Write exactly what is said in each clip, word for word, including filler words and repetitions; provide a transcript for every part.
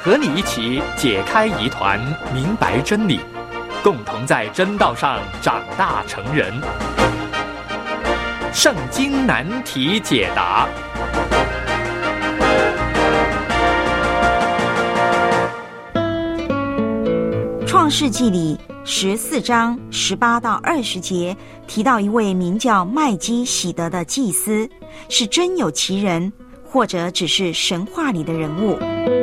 和你一起解开疑团，明白真理，共同在真道上长大成人。圣经难题解答。 创世纪里十四章十八到二十节提到一位名叫麦基洗德的祭司，是真有其人，或者只是神话里的人物。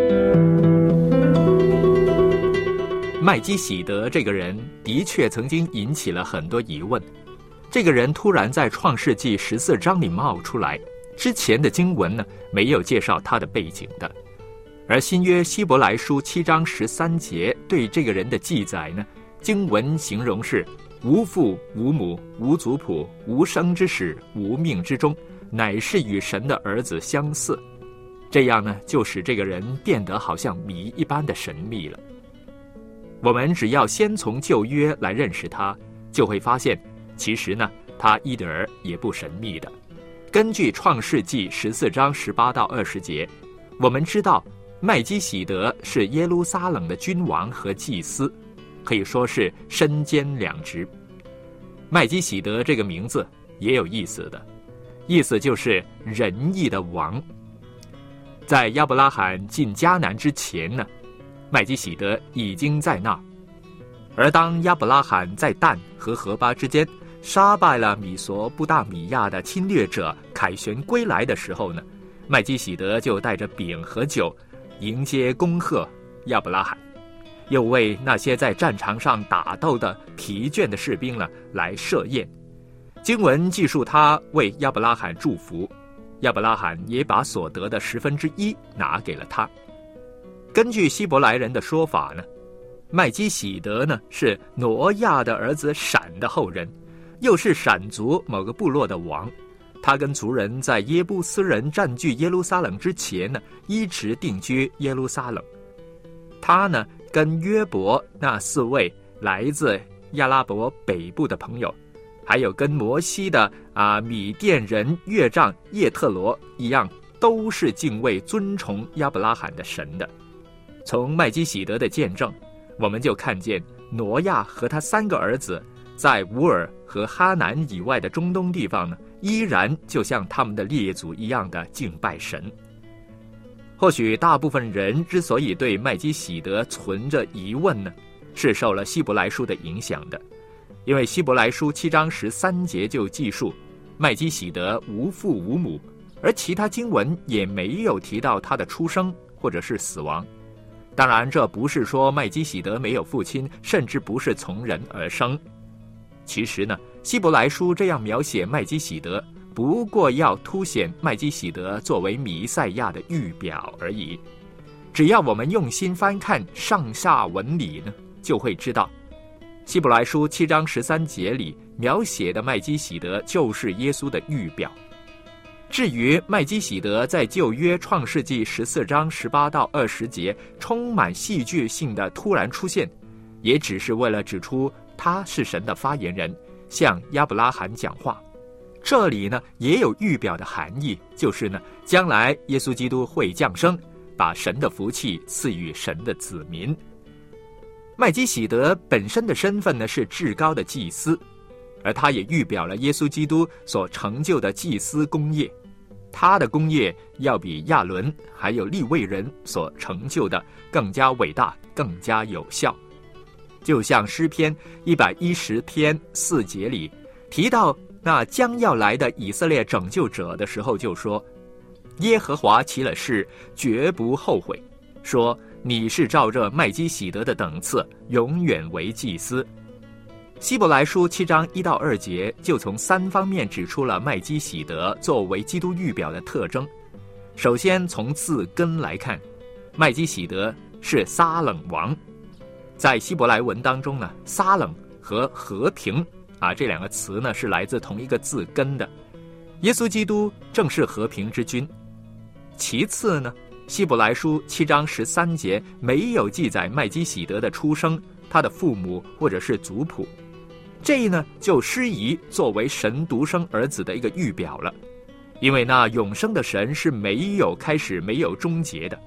麦基洗德这个人的确曾经引起了很多疑问。这个人突然在创世纪十四章里冒出来，之前的经文呢没有介绍他的背景的。而新约希伯来书七章十三节对这个人的记载呢，经文形容是无父无母无族谱无生之始无命之终，乃是与神的儿子相似。这样呢，就使这个人变得好像谜一般的神秘了。我们只要先从旧约来认识他，就会发现其实呢，他一点儿也不神秘的。根据创世纪十四章十八到二十节，我们知道麦基洗德是耶路撒冷的君王和祭司，可以说是身兼两职。麦基洗德这个名字也有意思的，意思就是仁义的王。在亚伯拉罕进迦南之前呢，麦基洗德已经在那儿。而当亚伯拉罕在但和何巴之间杀败了米索不达米亚的侵略者凯旋归来的时候呢，麦基洗德就带着饼和酒迎接恭贺亚伯拉罕，又为那些在战场上打斗的疲倦的士兵呢来设宴。经文记述他为亚伯拉罕祝福，亚伯拉罕也把所得的十分之一拿给了他。根据希伯来人的说法呢，麦基洗德呢是挪亚的儿子闪的后人，又是闪族某个部落的王。他跟族人在耶布斯人占据耶路撒冷之前呢，一直定居耶路撒冷。他呢跟约伯那四位来自亚拉伯北部的朋友，还有跟摩西的啊米甸人岳丈叶特罗一样，都是敬畏尊崇亚伯拉罕的神的。从麦基洗德的见证，我们就看见挪亚和他三个儿子在乌尔和哈南以外的中东地方呢，依然就像他们的列祖一样的敬拜神。或许大部分人之所以对麦基洗德存着疑问呢，是受了希伯来书的影响的。因为希伯来书七章十三节就记述麦基洗德无父无母，而其他经文也没有提到他的出生或者是死亡。当然，这不是说麦基洗德没有父亲，甚至不是从人而生。其实呢，希伯来书这样描写麦基洗德，不过要凸显麦基洗德作为弥赛亚的预表而已。只要我们用心翻看上下文理呢，就会知道希伯来书七章十三节里描写的麦基洗德就是耶稣的预表。至于麦基洗德在旧约创世纪十四章十八到二十节充满戏剧性的突然出现，也只是为了指出他是神的发言人，向亚伯拉罕讲话。这里呢也有预表的含义，就是呢将来耶稣基督会降生，把神的福气赐予神的子民。麦基洗德本身的身份呢是至高的祭司，而他也预表了耶稣基督所成就的祭司功业。他的功业要比亚伦还有利未人所成就的更加伟大，更加有效。就像诗篇一百一十篇四节里提到那将要来的以色列拯救者的时候，就说耶和华起了誓，绝不后悔，说你是照着麦基洗德的等次，永远为祭司。希伯来书七章一到二节就从三方面指出了麦基洗德作为基督预表的特征。首先从字根来看，麦基洗德是撒冷王。在希伯来文当中呢，撒冷和和平啊这两个词呢是来自同一个字根的。耶稣基督正是和平之君。其次呢，希伯来书七章十三节没有记载麦基洗德的出生，他的父母或者是族谱，这呢就适宜作为神独生儿子的一个预表了。因为那永生的神是没有开始没有终结的，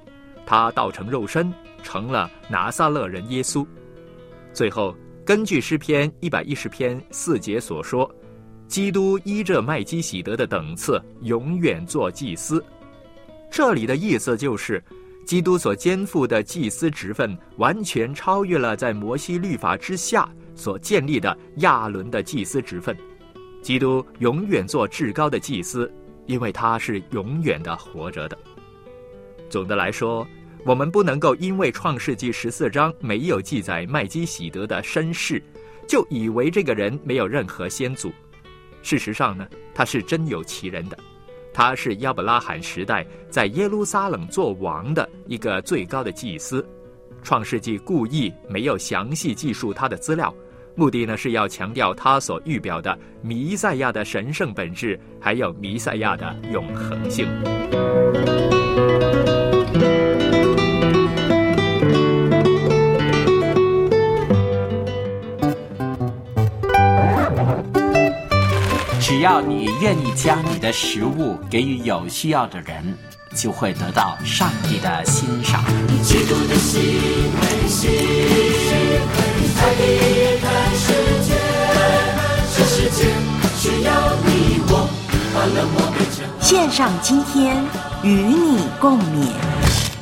他道成肉身，成了拿撒勒人耶稣。最后根据诗篇一百一十篇四节所说，基督依着麦基洗德的等次永远做祭司。这里的意思就是基督所肩负的祭司职分完全超越了在摩西律法之下所建立的亚伦的祭司职分。基督永远做至高的祭司，因为他是永远的活着的。总的来说，我们不能够因为创世纪十四章没有记载麦基洗德的身世，就以为这个人没有任何先祖。事实上呢，他是真有其人的。他是亚伯拉罕时代在耶路撒冷做王的一个最高的祭司。创世纪故意没有详细记述他的资料，目的呢是要强调他所预表的弥赛亚的神圣本质，还有弥赛亚的永恒性。 只要你愿意将你的食物给予有需要的人，就会得到上帝的欣赏。 基督的心为心，爱你看世界，这世界需要你我，把冷漠变成献上今天与你共勉。